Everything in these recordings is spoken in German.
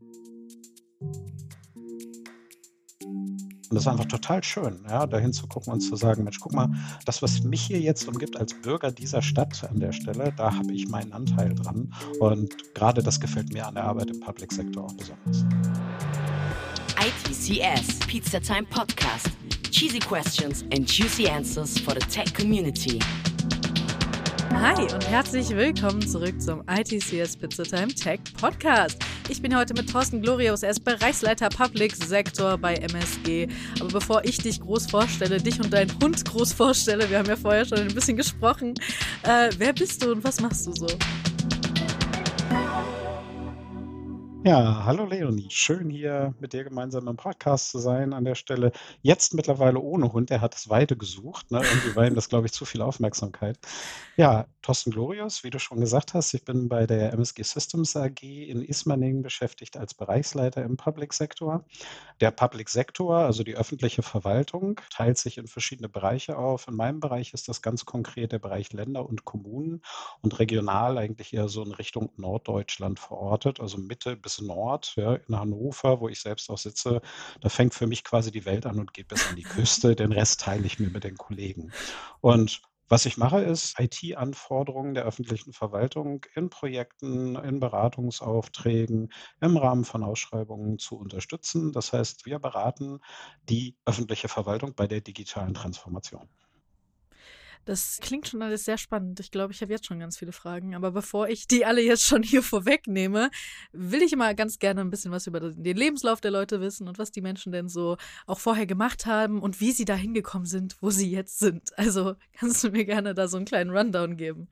Und das war einfach total schön, ja, da hinzugucken und zu sagen: „Mensch, guck mal, das, was mich hier jetzt umgibt als Bürger dieser Stadt an der Stelle, da habe ich meinen Anteil dran.“ Und gerade das gefällt mir an der Arbeit im Public Sector auch besonders. ITCS Pizza Time Podcast. Cheesy questions and juicy answers for the tech community. Hi und herzlich willkommen zurück zum ITCS Pizza Time Tech Podcast. Ich bin heute mit Thorsten Glorius, er ist Bereichsleiter Public Sector bei MSG. Aber bevor ich dich groß vorstelle, dich und deinen Hund groß vorstelle, wir haben ja vorher schon ein bisschen gesprochen, wer bist du und was machst du so? Ja, hallo Leonie, schön hier mit dir gemeinsam im Podcast zu sein an der Stelle. Jetzt mittlerweile ohne Hund, er hat es Weide gesucht, ne? Irgendwie war ihm das, glaube ich, zu viel Aufmerksamkeit. Ja, Thorsten Glorius, wie du schon gesagt hast, ich bin bei der MSG Systems AG in Ismaning beschäftigt als Bereichsleiter im Public Sector. Der Public Sector, also die öffentliche Verwaltung, teilt sich in verschiedene Bereiche auf. In meinem Bereich ist das ganz konkret der Bereich Länder und Kommunen und regional eigentlich eher so in Richtung Norddeutschland verortet, also Mitte bis Nord, ja, in Hannover, wo ich selbst auch sitze. Da fängt für mich quasi die Welt an und geht bis an die Küste. Den Rest teile ich mir mit den Kollegen. Und was ich mache, ist IT-Anforderungen der öffentlichen Verwaltung in Projekten, in Beratungsaufträgen, im Rahmen von Ausschreibungen zu unterstützen. Das heißt, wir beraten die öffentliche Verwaltung bei der digitalen Transformation. Das klingt schon alles sehr spannend. Ich glaube, ich habe jetzt schon ganz viele Fragen. Aber bevor ich die alle jetzt schon hier vorwegnehme, will ich immer ganz gerne ein bisschen was über den Lebenslauf der Leute wissen und was die Menschen denn so auch vorher gemacht haben und wie sie da hingekommen sind, wo sie jetzt sind. Also kannst du mir gerne da so einen kleinen Rundown geben?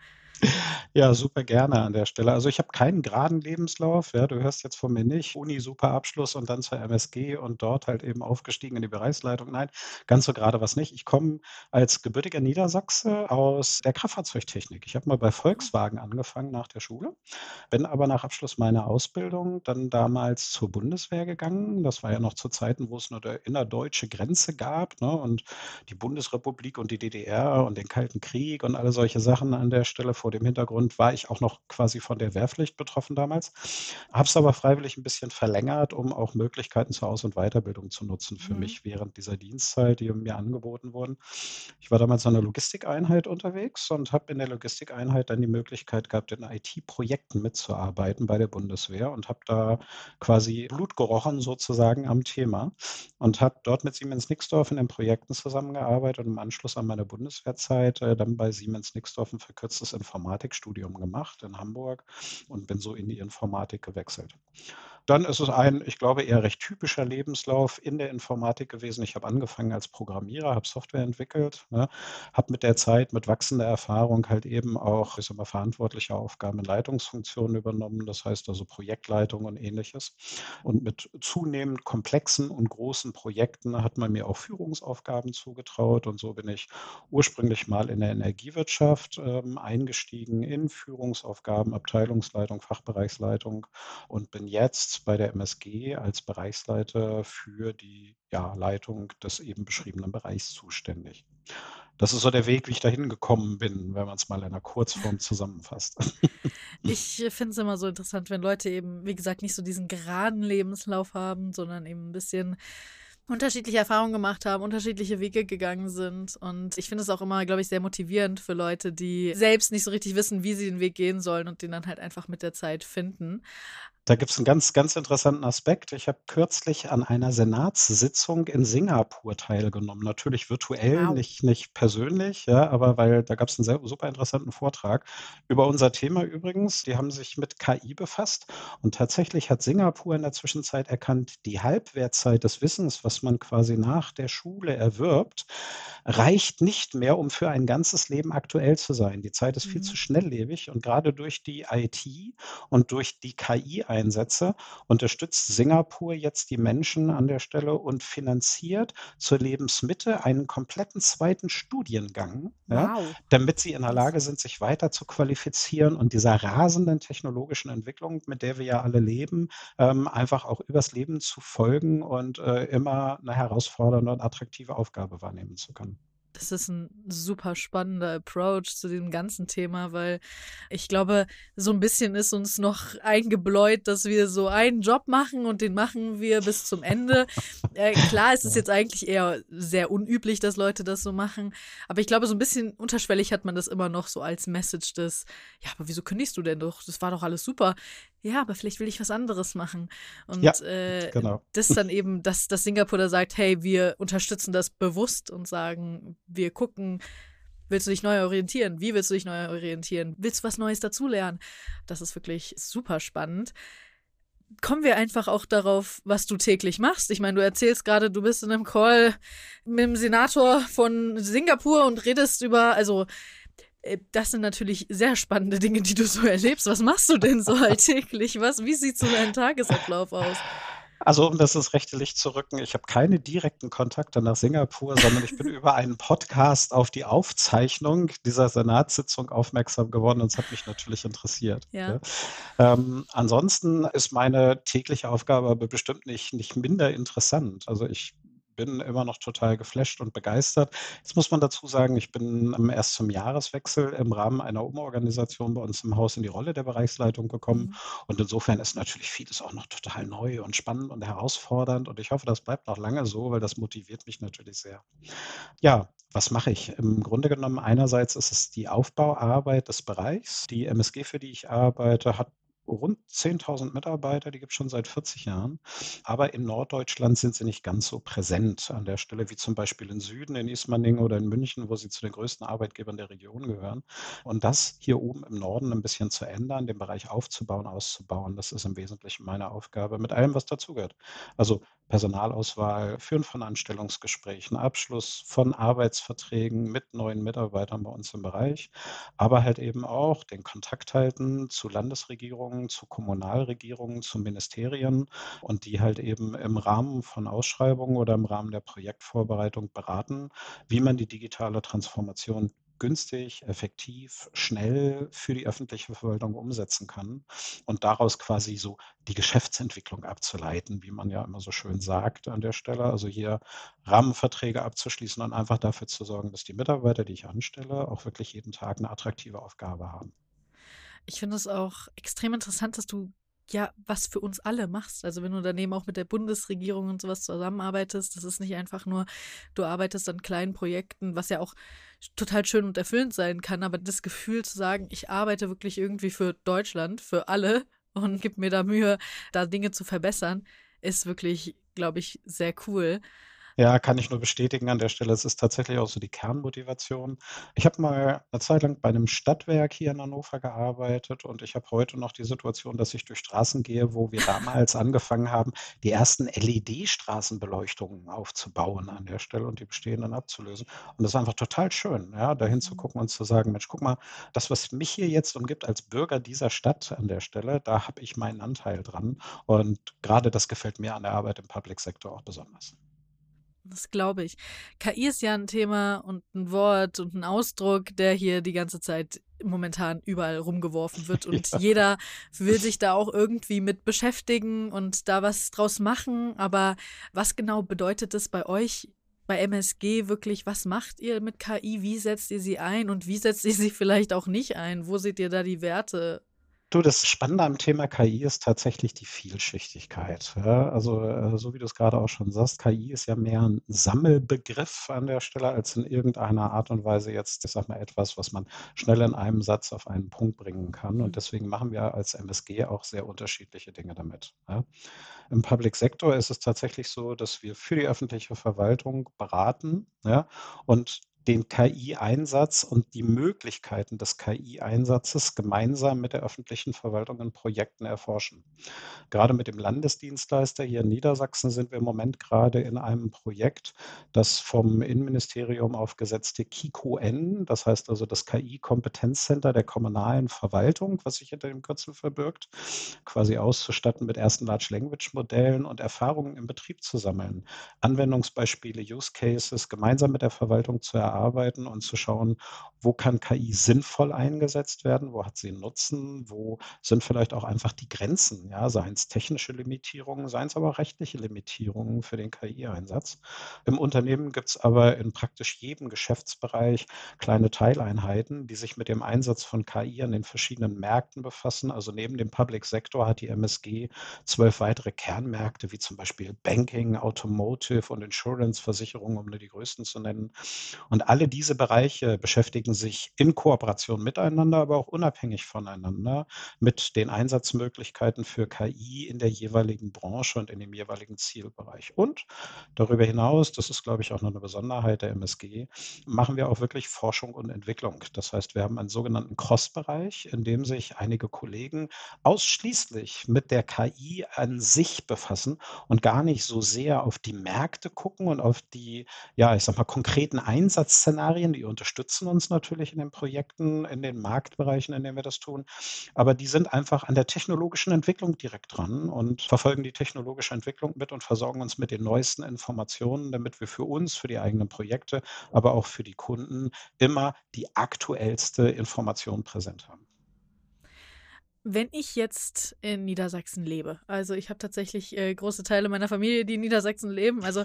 Ja, super gerne an der Stelle. Also, ich habe keinen geraden Lebenslauf, ja, du hörst jetzt von mir nicht: Uni, super Abschluss und dann zur MSG und dort halt eben aufgestiegen in die Bereichsleitung. Nein, ganz so gerade was nicht. Ich komme als gebürtiger Niedersachse aus der Kraftfahrzeugtechnik. Ich habe mal bei Volkswagen angefangen nach der Schule, bin aber nach Abschluss meiner Ausbildung dann damals zur Bundeswehr gegangen. Das war ja noch zu Zeiten, wo es nur eine innerdeutsche Grenze gab, ne, und die Bundesrepublik und die DDR und den Kalten Krieg und alle solche Sachen an der Stelle. Vor dem Hintergrund war ich auch noch quasi von der Wehrpflicht betroffen damals, habe es aber freiwillig ein bisschen verlängert, um auch Möglichkeiten zur Aus- und Weiterbildung zu nutzen für Mhm. mich während dieser Dienstzeit, die mir angeboten wurden. Ich war damals in 'ner Logistikeinheit unterwegs und habe in der Logistikeinheit dann die Möglichkeit gehabt, in IT-Projekten mitzuarbeiten bei der Bundeswehr und habe da quasi Blut gerochen sozusagen am Thema und habe dort mit Siemens Nixdorf in den Projekten zusammengearbeitet und im Anschluss an meine Bundeswehrzeit, dann bei Siemens Nixdorf 'n verkürztes Informatikstudium gemacht in Hamburg und bin so in die Informatik gewechselt. Dann ist es ein, ich glaube, eher recht typischer Lebenslauf in der Informatik gewesen. Ich habe angefangen als Programmierer, habe Software entwickelt, ne, habe mit der Zeit, mit wachsender Erfahrung halt eben auch, ich sage mal, verantwortliche Aufgaben in Leitungsfunktionen übernommen, das heißt also Projektleitung und Ähnliches. Und mit zunehmend komplexen und großen Projekten hat man mir auch Führungsaufgaben zugetraut und so bin ich ursprünglich mal in der Energiewirtschaft, eingestiegen in Führungsaufgaben, Abteilungsleitung, Fachbereichsleitung und bin jetzt bei der MSG als Bereichsleiter für die, ja, Leitung des eben beschriebenen Bereichs zuständig. Das ist so der Weg, wie ich dahin gekommen bin, wenn man es mal in einer Kurzform zusammenfasst. Ich finde es immer so interessant, wenn Leute eben, wie gesagt, nicht so diesen geraden Lebenslauf haben, sondern eben ein bisschen unterschiedliche Erfahrungen gemacht haben, unterschiedliche Wege gegangen sind. Und ich finde es auch immer, glaube ich, sehr motivierend für Leute, die selbst nicht so richtig wissen, wie sie den Weg gehen sollen und den dann halt einfach mit der Zeit finden. Da gibt's 'n ganz, ganz interessanten Aspekt. Ich habe kürzlich an einer Senatssitzung in Singapur teilgenommen. Natürlich virtuell, Wow. nicht persönlich, ja, aber weil da gab's 'n sehr super interessanten Vortrag über unser Thema übrigens. Die haben sich mit KI befasst und tatsächlich hat Singapur in der Zwischenzeit erkannt, die Halbwertzeit des Wissens, was man quasi nach der Schule erwirbt, reicht nicht mehr, um für ein ganzes Leben aktuell zu sein. Die Zeit ist viel zu Mhm. schnelllebig und grade durch die IT und durch die KI-Einsätze unterstützt Singapur jetzt die Menschen an der Stelle und finanziert zur Lebensmitte einen kompletten zweiten Studiengang, ja, Wow. damit sie in der Krass. Lage sind, sich weiter zu qualifizieren und dieser rasenden technologischen Entwicklung, mit der wir ja alle leben, einfach auch übers Leben zu folgen und, immer 'ne herausfordernde und attraktive Aufgabe wahrnehmen zu können. Das ist ein super spannender Approach zu dem ganzen Thema, weil ich glaube, so ein bisschen ist uns noch eingebläut, dass wir so einen Job machen und den machen wir bis zum Ende. Klar, es ist Ja. jetzt eigentlich eher sehr unüblich, dass Leute das so machen, aber ich glaube, so ein bisschen unterschwellig hat man das immer noch so als Message des, ja, aber wieso kündigst du denn doch? Das war doch alles super. Ja, aber vielleicht will ich was anderes machen. Ja, Und genau. das dann eben, dass Singapur da sagt, hey, wir unterstützen das bewusst und sagen, wir gucken, willst du dich neu orientieren? Wie willst du dich neu orientieren? Willst du was Neues dazulernen? Das ist wirklich super spannend. Kommen wir einfach auch darauf, was du täglich machst. Ich meine, du erzählst gerade, du bist in einem Call mit dem Senator von Singapur und redest über, also das sind natürlich sehr spannende Dinge, die du so erlebst. Was machst du denn so alltäglich? Wie sieht so dein Tagesablauf aus? Also, um das ins rechte Licht zu rücken, ich habe keine direkten Kontakte nach Singapur, sondern ich bin über einen Podcast auf die Aufzeichnung dieser Senatssitzung aufmerksam geworden und es hat mich natürlich interessiert. Ja. Ja. Ansonsten ist meine tägliche Aufgabe aber bestimmt nicht minder interessant. Also ich bin immer noch total geflasht und begeistert. Jetzt muss man dazu sagen, ich bin erst zum Jahreswechsel im Rahmen einer Umorganisation bei uns im Haus in die Rolle der Bereichsleitung gekommen. Mhm. Und insofern ist natürlich vieles auch noch total neu und spannend und herausfordernd. Und ich hoffe, das bleibt noch lange so, weil das motiviert mich natürlich sehr. Ja, was mache ich? Im Grunde genommen, einerseits ist es die Aufbauarbeit des Bereichs. Die MSG, für die ich arbeite, hat rund 10.000 Mitarbeiter, die gibt es schon seit 40 Jahren. Aber in Norddeutschland sind sie nicht ganz so präsent an der Stelle wie zum Beispiel im Süden, in Ismaning oder in München, wo sie zu den größten Arbeitgebern der Region gehören. Und das hier oben im Norden ein bisschen zu ändern, den Bereich aufzubauen, auszubauen, das ist im Wesentlichen meine Aufgabe mit allem, was dazugehört. Also Personalauswahl, Führen von Anstellungsgesprächen, Abschluss von Arbeitsverträgen mit neuen Mitarbeitern bei uns im Bereich, aber halt eben auch den Kontakt halten zu Landesregierungen, zu Kommunalregierungen, zu Ministerien und die halt eben im Rahmen von Ausschreibungen oder im Rahmen der Projektvorbereitung beraten, wie man die digitale Transformation günstig, effektiv, schnell für die öffentliche Verwaltung umsetzen kann und daraus quasi so die Geschäftsentwicklung abzuleiten, wie man ja immer so schön sagt an der Stelle. Also hier Rahmenverträge abzuschließen und einfach dafür zu sorgen, dass die Mitarbeiter, die ich anstelle, auch wirklich jeden Tag eine attraktive Aufgabe haben. Ich finde es auch extrem interessant, dass du ja was für uns alle machst. Also wenn du daneben auch mit der Bundesregierung und sowas zusammenarbeitest, das ist nicht einfach nur, du arbeitest an kleinen Projekten, was ja auch total schön und erfüllend sein kann, aber das Gefühl zu sagen, ich arbeite wirklich irgendwie für Deutschland, für alle und gib mir da Mühe, da Dinge zu verbessern, ist wirklich, glaube ich, sehr cool. Ja, kann ich nur bestätigen an der Stelle. Es ist tatsächlich auch so die Kernmotivation. Ich habe mal eine Zeit lang bei einem Stadtwerk hier in Hannover gearbeitet und ich habe heute noch die Situation, dass ich durch Straßen gehe, wo wir damals angefangen haben, die ersten LED-Straßenbeleuchtungen aufzubauen an der Stelle und die bestehenden abzulösen. Und das ist einfach total schön, ja, da hinzugucken und zu sagen: „Mensch, guck mal, das, was mich hier jetzt umgibt als Bürger dieser Stadt an der Stelle, da habe ich meinen Anteil dran.“ Und gerade das gefällt mir an der Arbeit im Public Sector auch besonders. Das glaube ich. KI ist ja ein Thema und ein Wort und ein Ausdruck, der hier die ganze Zeit momentan überall rumgeworfen wird und Ja. jeder will sich da auch irgendwie mit beschäftigen und da was draus machen. Aber was genau bedeutet das bei euch, bei MSG wirklich? Was macht ihr mit KI? Wie setzt ihr sie ein und wie setzt ihr sie vielleicht auch nicht ein? Wo seht ihr da die Werte? Du, das Spannende am Thema KI ist tatsächlich die Vielschichtigkeit, ja. Also, so wie du es gerade auch schon sagst, KI ist ja mehr ein Sammelbegriff an der Stelle als in irgendeiner Art und Weise jetzt, ich sage mal, etwas, was man schnell in einem Satz auf einen Punkt bringen kann. Und Mhm. deswegen machen wir als MSG auch sehr unterschiedliche Dinge damit, ja. Im Public Sector ist es tatsächlich so, dass wir für die öffentliche Verwaltung beraten, ja, und den KI-Einsatz und die Möglichkeiten des KI-Einsatzes gemeinsam mit der öffentlichen Verwaltung in Projekten erforschen. Gerade mit dem Landesdienstleister hier in Niedersachsen sind wir im Moment gerade in einem Projekt, das vom Innenministerium aufgesetzte KIKO-N, das heißt also das KI-Kompetenzcenter der kommunalen Verwaltung, was sich hinter dem Kürzel verbirgt, quasi auszustatten mit ersten Large-Language-Modellen und Erfahrungen im Betrieb zu sammeln, Anwendungsbeispiele, Use Cases gemeinsam mit der Verwaltung zu erarbeiten erarbeiten und zu schauen, wo kann KI sinnvoll eingesetzt werden, wo hat sie einen Nutzen, wo sind vielleicht auch einfach die Grenzen, ja, seien es technische Limitierungen, seien es aber auch rechtliche Limitierungen für den KI-Einsatz. Im Unternehmen gibt es aber in praktisch jedem Geschäftsbereich kleine Teileinheiten, die sich mit dem Einsatz von KI an den verschiedenen Märkten befassen. Also neben dem Public Sector hat die MSG 12 weitere Kernmärkte, wie zum Beispiel Banking, Automotive und Insurance-Versicherungen, um nur die größten zu nennen. Und alle diese Bereiche beschäftigen sich in Kooperation miteinander, aber auch unabhängig voneinander mit den Einsatzmöglichkeiten für KI in der jeweiligen Branche und in dem jeweiligen Zielbereich. Und darüber hinaus, das ist, glaube ich, auch noch eine Besonderheit der MSG, machen wir auch wirklich Forschung und Entwicklung. Das heißt, wir haben einen sogenannten Cross-Bereich, in dem sich einige Kollegen ausschließlich mit der KI an sich befassen und gar nicht so sehr auf die Märkte gucken und auf die, ja, ich sag mal, konkreten Einsatzszenarien. Die unterstützen uns natürlich in den Projekten, in den Marktbereichen, in denen wir das tun. Aber die sind einfach an der technologischen Entwicklung direkt dran und verfolgen die technologische Entwicklung mit und versorgen uns mit den neuesten Informationen, damit wir für uns, für die eigenen Projekte, aber auch für die Kunden immer die aktuellste Information präsent haben. Wenn ich jetzt in Niedersachsen lebe, also ich habe tatsächlich große Teile meiner Familie, die in Niedersachsen leben, also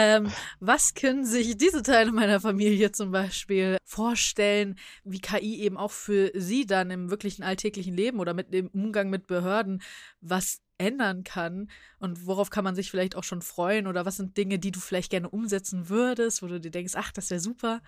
was können sich diese Teile meiner Familie zum Beispiel vorstellen, wie KI eben auch für sie dann im wirklichen alltäglichen Leben oder mit dem Umgang mit Behörden was ändern kann und worauf kann man sich vielleicht auch schon freuen oder was sind Dinge, die du vielleicht gerne umsetzen würdest, wo du dir denkst, ach, das wäre super?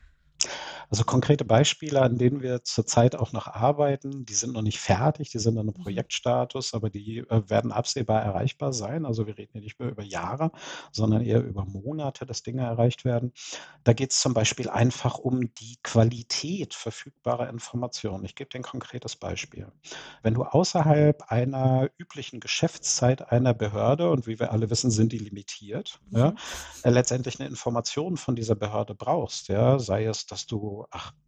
Also konkrete Beispiele, an denen wir zurzeit auch noch arbeiten, die sind noch nicht fertig, die sind in einem Mhm. Projektstatus, aber die werden absehbar erreichbar sein. Also wir reden hier nicht mehr über Jahre, sondern eher über Monate, dass Dinge erreicht werden. Da geht es zum Beispiel einfach um die Qualität verfügbarer Informationen. Ich gebe dir ein konkretes Beispiel. Wenn du außerhalb einer üblichen Geschäftszeit einer Behörde, und wie wir alle wissen, sind die limitiert, ja, Mhm. letztendlich eine Information von dieser Behörde brauchst, ja, sei es, dass du,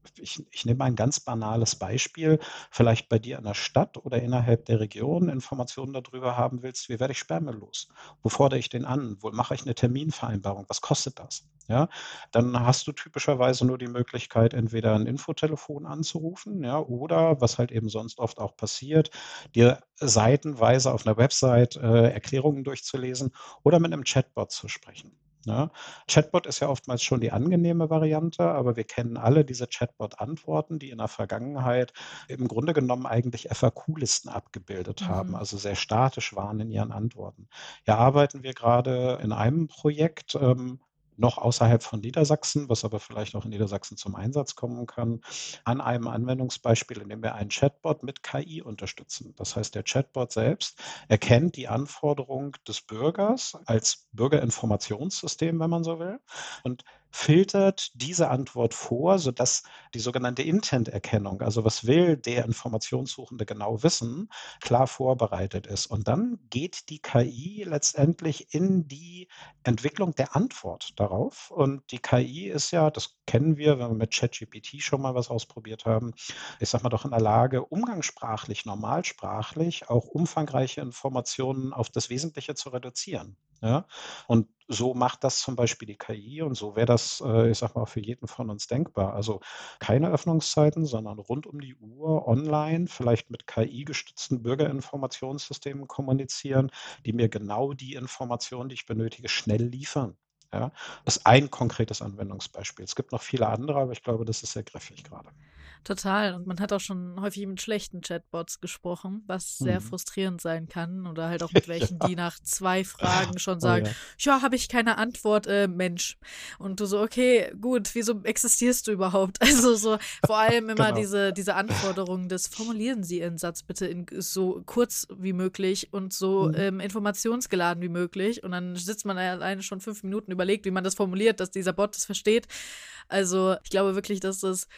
ich nehme ein ganz banales Beispiel, vielleicht bei dir in der Stadt oder innerhalb der Region Informationen darüber haben willst, wie werde ich Sperrmüll los? Wo fordere ich den an? Wo mache ich eine Terminvereinbarung? Was kostet das? Ja, dann hast du typischerweise nur die Möglichkeit, entweder ein Infotelefon anzurufen, ja, oder was halt eben sonst oft auch passiert, dir seitenweise auf einer Website Erklärungen durchzulesen oder mit einem Chatbot zu sprechen. Ja. Chatbot ist ja oftmals schon die angenehme Variante, aber wir kennen alle diese Chatbot-Antworten, die in der Vergangenheit im Grunde genommen eigentlich FAQ-Listen abgebildet haben, Mhm. also sehr statisch waren in ihren Antworten. Hier arbeiten wir gerade in einem Projekt, noch außerhalb von Niedersachsen, was aber vielleicht auch in Niedersachsen zum Einsatz kommen kann, an einem Anwendungsbeispiel, in dem wir einen Chatbot mit KI unterstützen. Das heißt, der Chatbot selbst erkennt die Anforderung des Bürgers als Bürgerinformationssystem, wenn man so will, und filtert diese Antwort vor, sodass die sogenannte Intent-Erkennung, also was will der Informationssuchende genau wissen, klar vorbereitet ist. Und dann geht die KI letztendlich in die Entwicklung der Antwort darauf. Und die KI ist ja, das kennen wir, wenn wir mit ChatGPT schon mal was ausprobiert haben, ich sage mal doch in der Lage, umgangssprachlich, normalsprachlich auch umfangreiche Informationen auf das Wesentliche zu reduzieren. Ja? Und so macht das zum Beispiel die KI und so wäre das, ich sage mal, für jeden von uns denkbar. Also keine Öffnungszeiten, sondern rund um die Uhr online, vielleicht mit KI-gestützten Bürgerinformationssystemen kommunizieren, die mir genau die Informationen, die ich benötige, schnell liefern. Ja, das ist ein konkretes Anwendungsbeispiel. Es gibt noch viele andere, aber ich glaube, das ist sehr griffig gerade. Total. Und man hat auch schon häufig mit schlechten Chatbots gesprochen, was sehr Mhm. frustrierend sein kann. Oder halt auch mit welchen, Ja, die nach 2 Fragen schon oh sagen, ja, ja, habe ich keine Antwort, Mensch. Und du so, okay, gut, wieso existierst du überhaupt? Also so vor allem immer genau. diese Anforderung des, formulieren Sie Ihren Satz bitte in so kurz wie möglich und so Mhm. informationsgeladen wie möglich. Und dann sitzt man alleine schon 5 Minuten, überlegt, wie man das formuliert, dass dieser Bot das versteht. Also ich glaube wirklich, dass das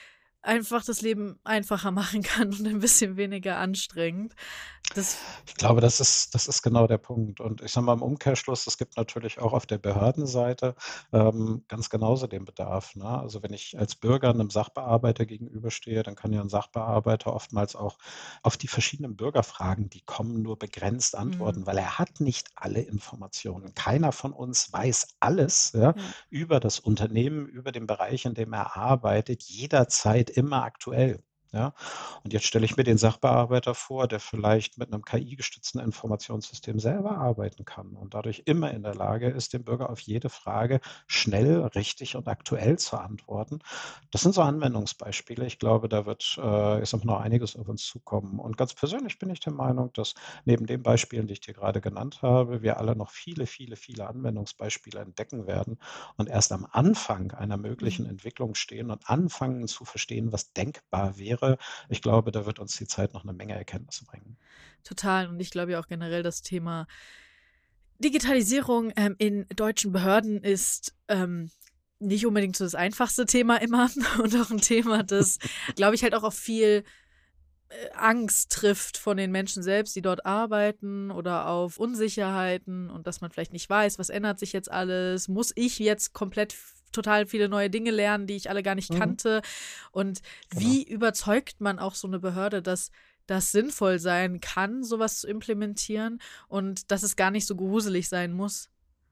einfach das Leben einfacher machen kann und ein bisschen weniger anstrengend. Das, Ich glaube, das ist genau der Punkt. Und ich sage mal im Umkehrschluss, es gibt natürlich auch auf der Behördenseite ganz genauso den Bedarf. Ne? Also wenn ich als Bürger einem Sachbearbeiter gegenüberstehe, dann kann ja ein Sachbearbeiter oftmals auch auf die verschiedenen Bürgerfragen, die kommen, nur begrenzt mm, antworten, weil er hat nicht alle Informationen. Keiner von uns weiß alles, ja, ja. über das Unternehmen, über den Bereich, in dem er arbeitet, jederzeit immer aktuell. Ja, und jetzt stelle ich mir den Sachbearbeiter vor, der vielleicht mit einem KI-gestützten Informationssystem selber arbeiten kann und dadurch immer in der Lage ist, dem Bürger auf jede Frage schnell, richtig und aktuell zu antworten. Das sind so Anwendungsbeispiele. Ich glaube, da wird, ich sage mal, noch einiges auf uns zukommen. Und ganz persönlich bin ich der Meinung, dass neben den Beispielen, die ich dir gerade genannt habe, wir alle noch viele, viele, viele Anwendungsbeispiele entdecken werden und erst am Anfang einer möglichen Mm. Entwicklung stehen und anfangen zu verstehen, was denkbar wäre. Ich glaube, da wird uns die Zeit noch eine Menge Erkenntnisse bringen. Total. Und ich glaube ja auch generell, das Thema Digitalisierung in deutschen Behörden ist nicht unbedingt so das einfachste Thema immer und auch ein Thema, das, glaube ich, halt auch auf viel Angst trifft von den Menschen selbst, die dort arbeiten oder auf Unsicherheiten und dass man vielleicht nicht weiß, was ändert sich jetzt alles, muss ich jetzt komplett total viele neue Dinge lernen, die ich alle gar nicht Mhm, kannte und genau. wie überzeugt man auch so eine Behörde, dass das sinnvoll sein kann, sowas zu implementieren und dass es gar nicht so gruselig sein muss.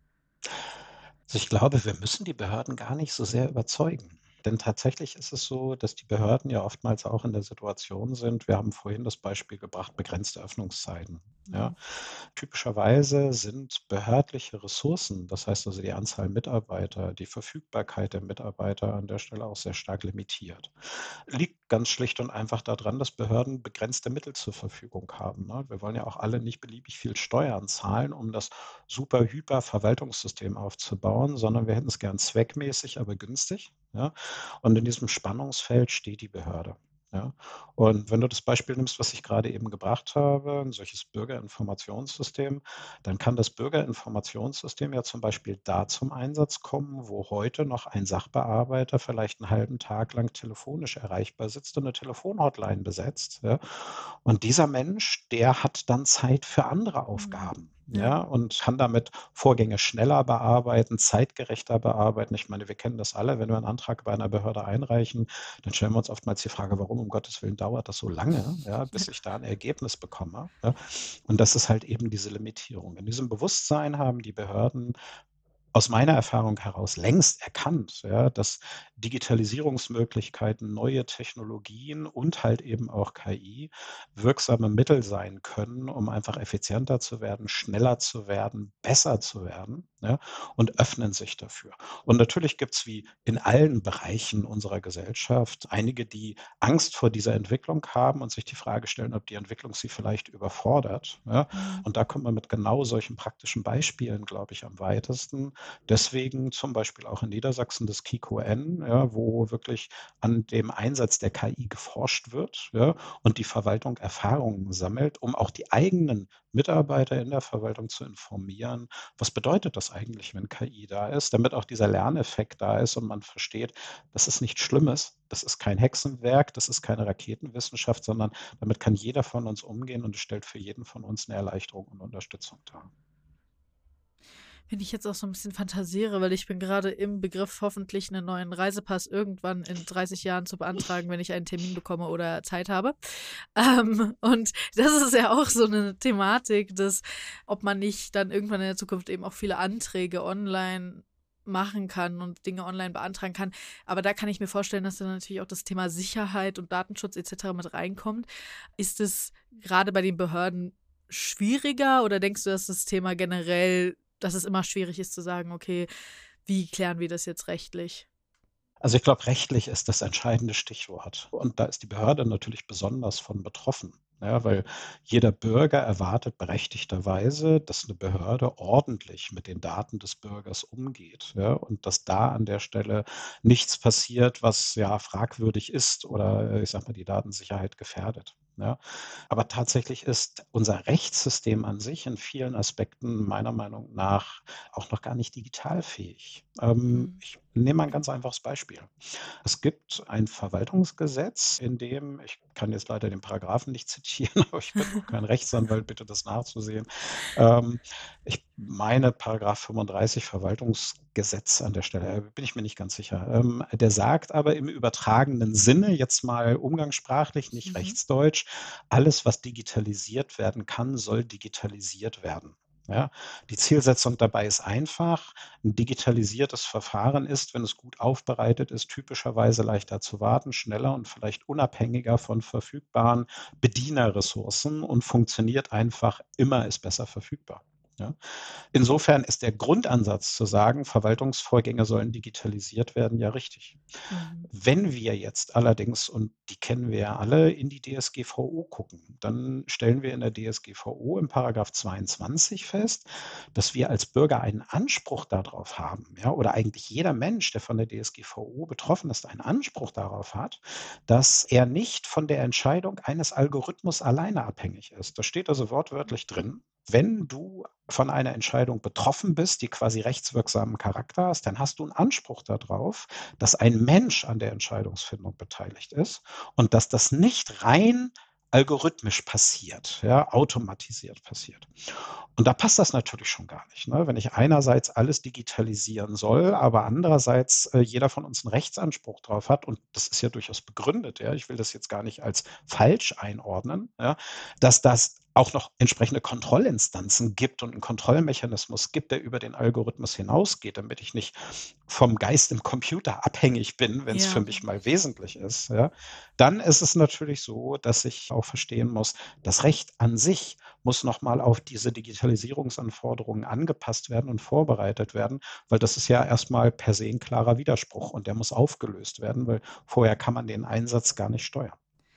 Also, ich glaube, wir müssen die Behörden gar nicht so sehr überzeugen. Denn tatsächlich ist es so, dass die Behörden ja oftmals auch in der Situation sind, wir haben vorhin das Beispiel gebracht, begrenzte Öffnungszeiten, Mhm. ja. Typischerweise sind behördliche Ressourcen, das heißt also die Anzahl Mitarbeiter, die Verfügbarkeit der Mitarbeiter an der Stelle auch sehr stark limitiert. Liegt ganz schlicht und einfach daran, dass Behörden begrenzte Mittel zur Verfügung haben, ne? Wir wollen ja auch alle nicht beliebig viel Steuern zahlen, um das super hyper Verwaltungssystem aufzubauen, sondern wir hätten es gern zweckmäßig, aber günstig, ja? Und in diesem Spannungsfeld steht die Behörde, ja? Und wenn du das Beispiel nimmst, was ich gerade eben gebracht habe, ein solches Bürgerinformationssystem, dann kann das Bürgerinformationssystem ja zum Beispiel da zum Einsatz kommen, wo heute noch ein Sachbearbeiter vielleicht einen halben Tag lang telefonisch erreichbar sitzt und 'ne Telefonhotline besetzt, ja? Und dieser Mensch, der hat dann Zeit für andere Mhm. Aufgaben, Ja. ja, und kann damit Vorgänge schneller bearbeiten, zeitgerechter bearbeiten. Ich meine, wir kennen das alle, wenn wir einen Antrag bei einer Behörde einreichen, dann stellen wir uns oftmals die Frage: „Warum um Gottes Willen dauert das so lange, ja, bis ich da ein Ergebnis bekomme?“ Ja? Und das ist halt eben diese Limitierung. In diesem Bewusstsein haben die Behörden aus meiner Erfahrung heraus längst erkannt, ja, dass Digitalisierungsmöglichkeiten, neue Technologien und halt eben auch KI wirksame Mittel sein können, um einfach effizienter zu werden, schneller zu werden, besser zu werden, ja, und öffnen sich dafür. Und natürlich gibt es wie in allen Bereichen unserer Gesellschaft einige, die Angst vor dieser Entwicklung haben und sich die Frage stellen, ob die Entwicklung sie vielleicht überfordert. Ja. Mhm. Und da kommt man mit genau solchen praktischen Beispielen, glaube ich, am weitesten. Deswegen zum Beispiel auch in Niedersachsen das KIKON, ja, wo wirklich an dem Einsatz der KI geforscht wird, ja, und die Verwaltung Erfahrungen sammelt, um auch die eigenen Mitarbeiter in der Verwaltung zu informieren. Was bedeutet das eigentlich, wenn KI da ist, damit auch dieser Lerneffekt da ist und man versteht, das ist nichts Schlimmes, das ist kein Hexenwerk, das ist keine Raketenwissenschaft, sondern damit kann jeder von uns umgehen und es stellt für jeden von uns eine Erleichterung und Unterstützung dar. Wenn ich jetzt auch so ein bisschen fantasiere, weil ich bin gerade im Begriff, hoffentlich einen neuen Reisepass irgendwann in 30 Jahren zu beantragen, wenn ich einen Termin bekomme oder Zeit habe. Und das ist ja auch so eine Thematik, dass ob man nicht dann irgendwann in der Zukunft eben auch viele Anträge online machen kann und Dinge online beantragen kann. Aber da kann ich mir vorstellen, dass dann natürlich auch das Thema Sicherheit und Datenschutz etc. mit reinkommt. Ist es gerade bei den Behörden schwieriger oder denkst du, dass das Thema generell, dass es immer schwierig ist zu sagen, okay, wie klären wir das jetzt rechtlich? Also, ich glaube, rechtlich ist das entscheidende Stichwort. Und da ist die Behörde natürlich besonders von betroffen, ja, weil jeder Bürger erwartet berechtigterweise, dass eine Behörde ordentlich mit den Daten des Bürgers umgeht, ja, und dass da an der Stelle nichts passiert, was, ja, fragwürdig ist oder, ich sage mal, die Datensicherheit gefährdet, ja. Aber tatsächlich ist unser Rechtssystem an sich in vielen Aspekten meiner Meinung nach auch noch gar nicht digitalfähig. Mhm. Nehmen wir ein ganz einfaches Beispiel. Es gibt ein Verwaltungsgesetz, in dem ich kann jetzt leider den Paragraphen nicht zitieren, aber ich bin auch kein Rechtsanwalt, bitte das nachzusehen. Ähm, Ich meine Paragraph 35 Verwaltungsgesetz an der Stelle, bin ich mir nicht ganz sicher. Der sagt aber im übertragenen Sinne, jetzt mal umgangssprachlich, nicht Mhm. rechtsdeutsch, alles, was digitalisiert werden kann, soll digitalisiert werden. Ja, die Zielsetzung dabei ist einfach. Ein digitalisiertes Verfahren ist, wenn es gut aufbereitet ist, typischerweise leichter zu warten, schneller und vielleicht unabhängiger von verfügbaren Bedienerressourcen und funktioniert einfach immer, ist besser verfügbar. Ja. Insofern ist der Grundansatz zu sagen, Verwaltungsvorgänge sollen digitalisiert werden, ja richtig. Mhm. Wenn wir jetzt allerdings, und die kennen wir ja alle, in die DSGVO gucken, dann stellen wir in der DSGVO im Paragraph 22 fest, dass wir als Bürger einen Anspruch darauf haben, ja, oder eigentlich jeder Mensch, der von der DSGVO betroffen ist, einen Anspruch darauf hat, dass er nicht von der Entscheidung eines Algorithmus alleine abhängig ist. Das steht also wortwörtlich drin. Wenn du von einer Entscheidung betroffen bist, die quasi rechtswirksamen Charakter hast, dann hast du einen Anspruch darauf, dass ein Mensch an der Entscheidungsfindung beteiligt ist und dass das nicht rein algorithmisch passiert, ja, automatisiert passiert. Und da passt das natürlich schon gar nicht, ne? Wenn ich einerseits alles digitalisieren soll, aber andererseits jeder von uns einen Rechtsanspruch drauf hat, und das ist ja durchaus begründet, ja, ich will das jetzt gar nicht als falsch einordnen, ja, dass das auch noch entsprechende Kontrollinstanzen gibt und einen Kontrollmechanismus gibt, der über den Algorithmus hinausgeht, damit ich nicht vom Geist im Computer abhängig bin, wenn es für Ja. mich mal wesentlich ist, ja, dann ist es natürlich so, dass ich auch verstehen muss, das Recht an sich muss nochmal auf diese Digitalisierungsanforderungen angepasst werden und vorbereitet werden, weil das ist ja erstmal per se ein klarer Widerspruch und der muss aufgelöst werden, weil vorher kann man den Einsatz gar nicht steuern.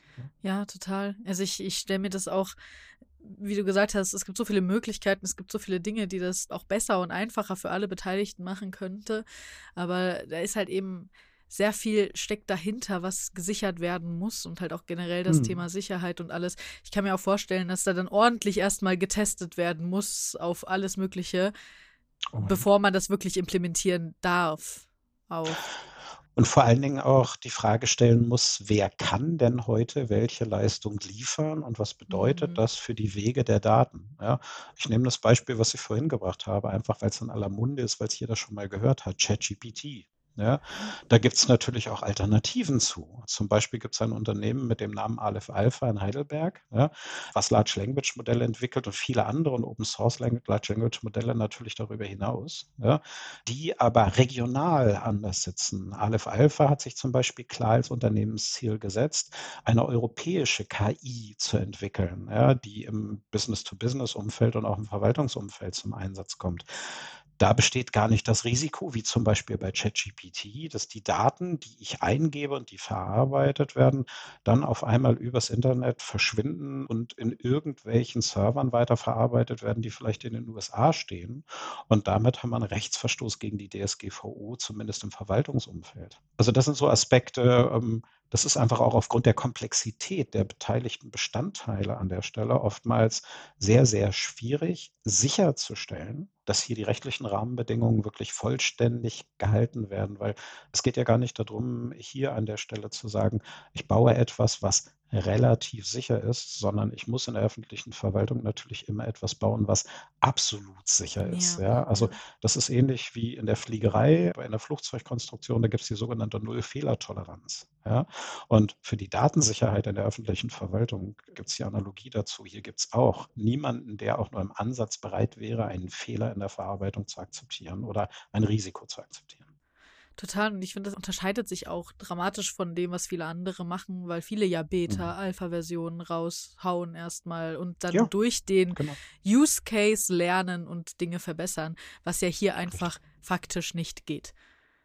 Ja, total. Also ich stelle mir das auch, wie du gesagt hast, es gibt so viele Möglichkeiten, es gibt so viele Dinge, die das auch besser und einfacher für alle Beteiligten machen könnte. Aber da ist halt eben sehr viel steckt dahinter, was gesichert werden muss und halt auch generell das Hm. Thema Sicherheit und alles. Ich kann mir auch vorstellen, dass da dann ordentlich erstmal getestet werden muss auf alles Mögliche, Unbedingt. bevor man das wirklich implementieren darf. Auch. Und vor allen Dingen auch die Frage stellen muss, wer kann denn heute welche Leistung liefern und was bedeutet Mhm. das für die Wege der Daten? Ja, ich nehme das Beispiel, was ich vorhin gebracht habe, einfach weil es in aller Munde ist, weil es jeder schon mal gehört hat, ChatGPT. Ja, da gibt es natürlich auch Alternativen zu. Zum Beispiel gibt es ein Unternehmen mit dem Namen Aleph Alpha in Heidelberg, ja, was Large Language Modelle entwickelt und viele andere und Open Source Large Language Modelle natürlich darüber hinaus. Ja, die aber regional anders sitzen. Aleph Alpha hat sich zum Beispiel klar als Unternehmensziel gesetzt, eine europäische KI zu entwickeln, ja, die im Business-to-Business-Umfeld und auch im Verwaltungsumfeld zum Einsatz kommt. Da besteht gar nicht das Risiko, wie zum Beispiel bei ChatGPT, dass die Daten, die ich eingebe und die verarbeitet werden, dann auf einmal übers Internet verschwinden und in irgendwelchen Servern weiterverarbeitet werden, die vielleicht in den USA stehen. Und damit haben wir einen Rechtsverstoß gegen die DSGVO, zumindest im Verwaltungsumfeld. Also das sind so Aspekte, das ist einfach auch aufgrund der Komplexität der beteiligten Bestandteile an der Stelle oftmals sehr, sehr schwierig sicherzustellen, dass hier die rechtlichen Rahmenbedingungen wirklich vollständig gehalten werden, weil es geht ja gar nicht darum, hier an der Stelle zu sagen, ich baue etwas, was relativ sicher ist, sondern ich muss in der öffentlichen Verwaltung natürlich immer etwas bauen, was absolut sicher ist. Ja, Ja, also ja. das ist ähnlich wie in der Fliegerei, bei einer Flugzeugkonstruktion, da gibt es die sogenannte Null-Fehler-Toleranz. Ja, und für die Datensicherheit in der öffentlichen Verwaltung gibt es die Analogie dazu. Hier gibt es auch niemanden, der auch nur im Ansatz bereit wäre, einen Fehler in der Verarbeitung zu akzeptieren oder ein Risiko zu akzeptieren. Total. Und ich finde, das unterscheidet sich auch dramatisch von dem, was viele andere machen, weil viele ja Mhm. Beta, Alpha-Versionen raushauen erstmal und dann Ja, durch den genau, Use Case lernen und Dinge verbessern, was ja hier richtig. einfach faktisch nicht geht.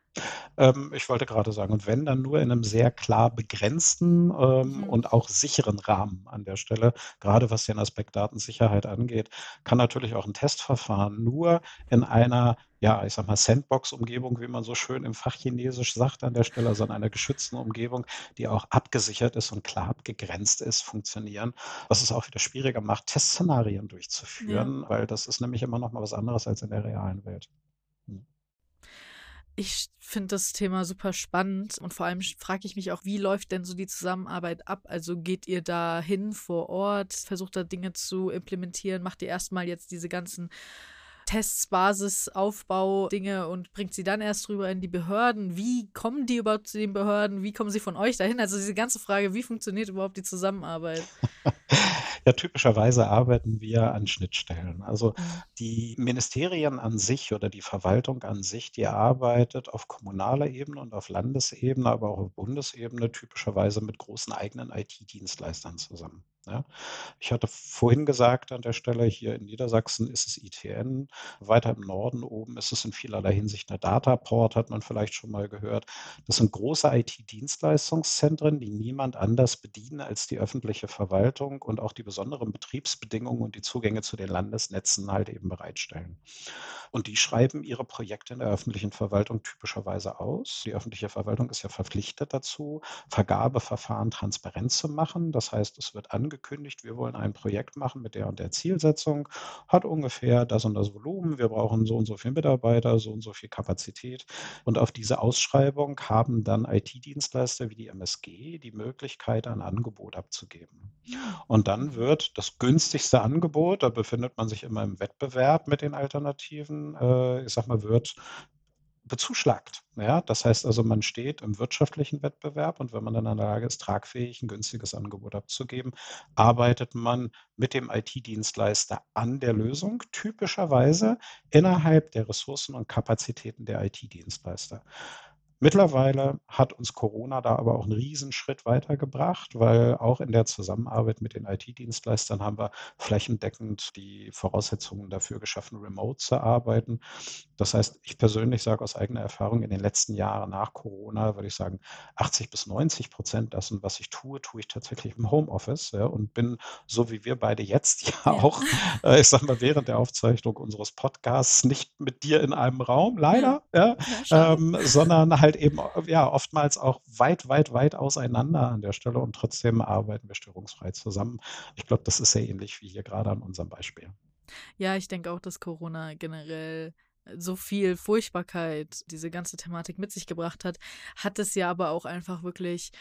Ich wollte gerade sagen, und wenn, dann nur in einem sehr klar begrenzten, Mhm. und auch sicheren Rahmen an der Stelle. Gerade was den Aspekt Datensicherheit angeht, kann natürlich auch ein Testverfahren nur in einer, ja, ich sage mal, Sandbox-Umgebung, wie man so schön im Fachchinesisch sagt an der Stelle, also in einer geschützten Umgebung, die auch abgesichert ist und klar abgegrenzt ist, funktionieren. Was es auch wieder schwieriger macht, Testszenarien Ja. durchzuführen, weil das ist nämlich immer noch mal was anderes als in der realen Welt. Mhm. Ich finde das Thema super spannend und vor allem frage ich mich auch, wie läuft denn so die Zusammenarbeit ab? Also geht ihr da hin vor Ort, versucht da Dinge zu implementieren, macht ihr erstmal jetzt diese ganzen Tests, Basisaufbau, Dinge und bringt sie dann erst rüber in die Behörden? Wie kommen die überhaupt zu den Behörden? Wie kommen sie von euch dahin? Also diese ganze Frage, wie funktioniert überhaupt die Zusammenarbeit? Ja, typischerweise arbeiten wir an Schnittstellen. Also Mhm. die Ministerien an sich oder die Verwaltung an sich, die arbeitet auf kommunaler Ebene und auf Landesebene, aber auch auf Bundesebene typischerweise mit großen eigenen IT-Dienstleistern zusammen. Ja. Ich hatte vorhin gesagt an der Stelle, hier in Niedersachsen ist es ITN, weiter im Norden oben ist es in vielerlei Hinsicht eine Dataport, hat man vielleicht schon mal gehört. Das sind große IT-Dienstleistungszentren, die niemand anders bedienen als die öffentliche Verwaltung und auch die besonderen Betriebsbedingungen und die Zugänge zu den Landesnetzen halt eben bereitstellen. Und die schreiben ihre Projekte in der öffentlichen Verwaltung typischerweise aus. Die öffentliche Verwaltung ist ja verpflichtet dazu, Vergabeverfahren transparent zu machen. Das heißt, es wird angekündigt, wir wollen ein Projekt machen mit der und der Zielsetzung, hat ungefähr das und das Volumen, wir brauchen so und so viele Mitarbeiter, so und so viel Kapazität. Und auf diese Ausschreibung haben dann IT-Dienstleister wie die MSG die Möglichkeit, ein Angebot abzugeben. Mhm. Und dann wird das günstigste Angebot, da befindet man sich immer im Wettbewerb mit den Alternativen, ich sage mal, wird bezuschlagt. Ja, das heißt also, man steht im wirtschaftlichen Wettbewerb und wenn man dann in der Lage ist, tragfähig ein günstiges Angebot abzugeben, arbeitet man mit dem IT-Dienstleister an der Lösung, typischerweise innerhalb der Ressourcen und Kapazitäten der IT-Dienstleister. Mittlerweile hat uns Corona da aber auch einen Riesenschritt weitergebracht, weil auch in der Zusammenarbeit mit den IT-Dienstleistern haben wir flächendeckend die Voraussetzungen dafür geschaffen, remote zu arbeiten. Das heißt, ich persönlich sage aus eigener Erfahrung, in den letzten Jahren nach Corona würde ich sagen, 80 bis 90% dessen, was ich tue ich tatsächlich im Homeoffice, ja, und bin, so wie wir beide jetzt ja Ja. auch, ich sage mal, während der Aufzeichnung unseres Podcasts nicht mit dir in einem Raum, Ja. leider, ja, Ja, schade. sondern halt eben ja oftmals auch weit, weit, weit auseinander an der Stelle und trotzdem arbeiten wir störungsfrei zusammen. Ich glaube, das ist sehr ähnlich wie hier gerade an unserem Beispiel. Ja, ich denke auch, dass Corona generell so viel Furchtbarkeit, diese ganze Thematik mit sich gebracht hat, hat es ja aber auch einfach wirklich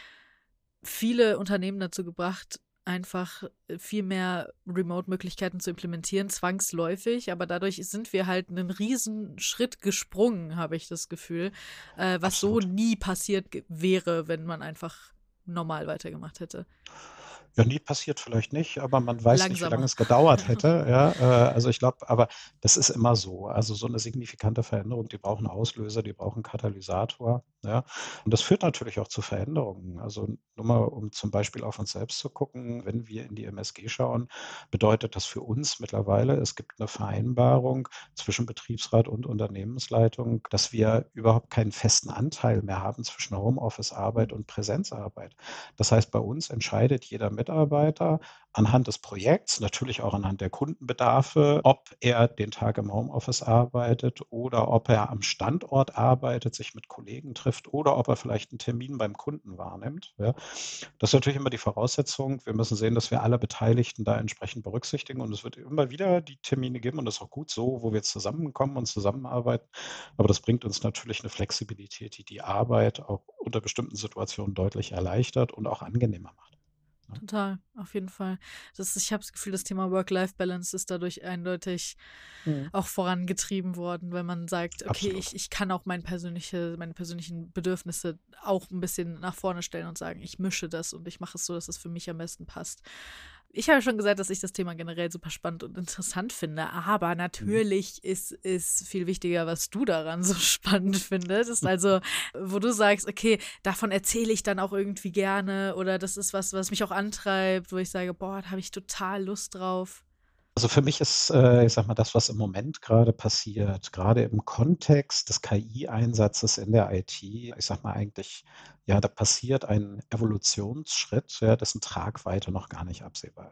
viele Unternehmen dazu gebracht, einfach viel mehr Remote-Möglichkeiten zu implementieren, zwangsläufig. Aber dadurch sind wir halt einen riesen Schritt gesprungen, habe ich das Gefühl, was so Absolut. nie passiert wäre, wenn man einfach normal weitergemacht hätte. Ja, nie passiert vielleicht nicht, aber man weiß nicht, wie lange Langsamer. es gedauert hätte. Ja, also ich glaube, aber das ist immer so. Also so eine signifikante Veränderung, die braucht einen Auslöser, die braucht einen Katalysator. Ja, und das führt natürlich auch zu Veränderungen. Also nur mal, um zum Beispiel auf uns selbst zu gucken, wenn wir in die MSG schauen, bedeutet das für uns mittlerweile, es gibt eine Vereinbarung zwischen Betriebsrat und Unternehmensleitung, dass wir überhaupt keinen festen Anteil mehr haben zwischen Homeoffice-Arbeit und Präsenzarbeit. Das heißt, bei uns entscheidet jeder Mitarbeiter anhand des Projekts, natürlich auch anhand der Kundenbedarfe, ob er den Tag im Homeoffice arbeitet oder ob er am Standort arbeitet, sich mit Kollegen trifft oder ob er vielleicht einen Termin beim Kunden wahrnimmt. Ja. Das ist natürlich immer die Voraussetzung. Wir müssen sehen, dass wir alle Beteiligten da entsprechend berücksichtigen und es wird immer wieder die Termine geben und das ist auch gut so, wo wir zusammenkommen und zusammenarbeiten. Aber das bringt uns natürlich eine Flexibilität, die die Arbeit auch unter bestimmten Situationen deutlich erleichtert und auch angenehmer macht. Ja. Total, auf jeden Fall. Ich habe das Gefühl, das Thema Work-Life-Balance ist dadurch eindeutig Mhm. auch vorangetrieben worden, weil man sagt, okay, Absolut. ich kann auch meine persönlichen Bedürfnisse auch ein bisschen nach vorne stellen und sagen, ich mische das und ich mache es so, dass es für mich am besten passt. Ich habe schon gesagt, dass ich das Thema generell super spannend und interessant finde, aber Mhm. natürlich ist viel wichtiger, was du daran so spannend findest. Also, wo du sagst, okay, davon erzähle ich dann auch irgendwie gerne oder das ist was mich auch antreibt, wo ich sage, boah, da habe ich total Lust drauf. Also für mich ist, ich sage mal, das, was im Moment gerade passiert, gerade im Kontext des KI-Einsatzes in der IT, ich sage mal eigentlich, ja, da passiert ein Evolutionsschritt, ja, dessen Tragweite noch gar nicht absehbar ist.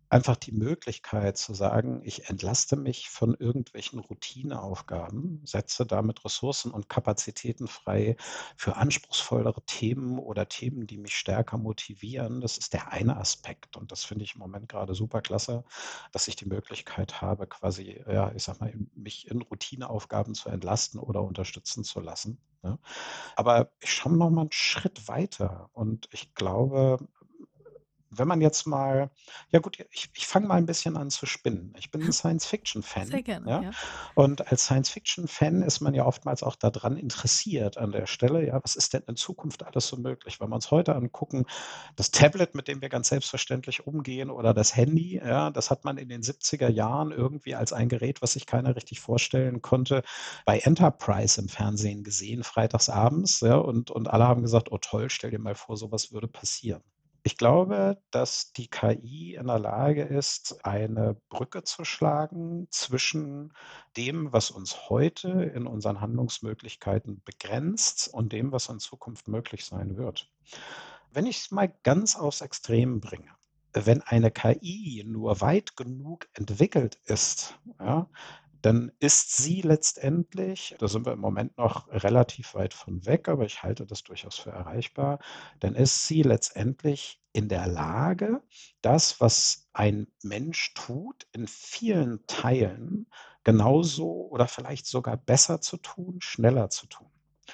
einfach die Möglichkeit zu sagen, ich entlaste mich von irgendwelchen Routineaufgaben, setze damit Ressourcen und Kapazitäten frei für anspruchsvollere Themen oder Themen, die mich stärker motivieren. Das ist der eine Aspekt. Und das finde ich im Moment gerade super klasse, dass ich die Möglichkeit habe, quasi, ja, ich sag mal, mich in Routineaufgaben zu entlasten oder unterstützen zu lassen. Ne? Aber ich schaue noch mal einen Schritt weiter und ich glaube, wenn man jetzt mal ja gut, ich fange mal ein bisschen an zu spinnen. Ich bin 'n Sehr Science-Fiction-Fan, gerne, ja? ja. Und als Science-Fiction-Fan ist man ja oftmals auch daran interessiert an der Stelle, ja, was ist denn in Zukunft alles so möglich? Wenn wir uns heute angucken, das Tablet, mit dem wir ganz selbstverständlich umgehen oder das Handy, ja, das hat man in den 70er Jahren irgendwie als ein Gerät, was sich keiner richtig vorstellen konnte, bei Enterprise im Fernsehen gesehen, freitags abends, ja, und alle haben gesagt: „Oh toll, stell dir mal vor, so was würde passieren.“ Ich glaube, dass die KI in der Lage ist, eine Brücke zu schlagen zwischen dem, was uns heute in unseren Handlungsmöglichkeiten begrenzt und dem, was in Zukunft möglich sein wird. Wenn ich es mal ganz aufs Extrem bringe, wenn eine KI nur weit genug entwickelt ist, ja, dann ist sie letztendlich, da sind wir im Moment noch relativ weit von weg, aber ich halte das durchaus für erreichbar, dann ist sie letztendlich in der Lage, das, was ein Mensch tut, in vielen Teilen genauso oder vielleicht sogar besser zu tun, schneller zu tun.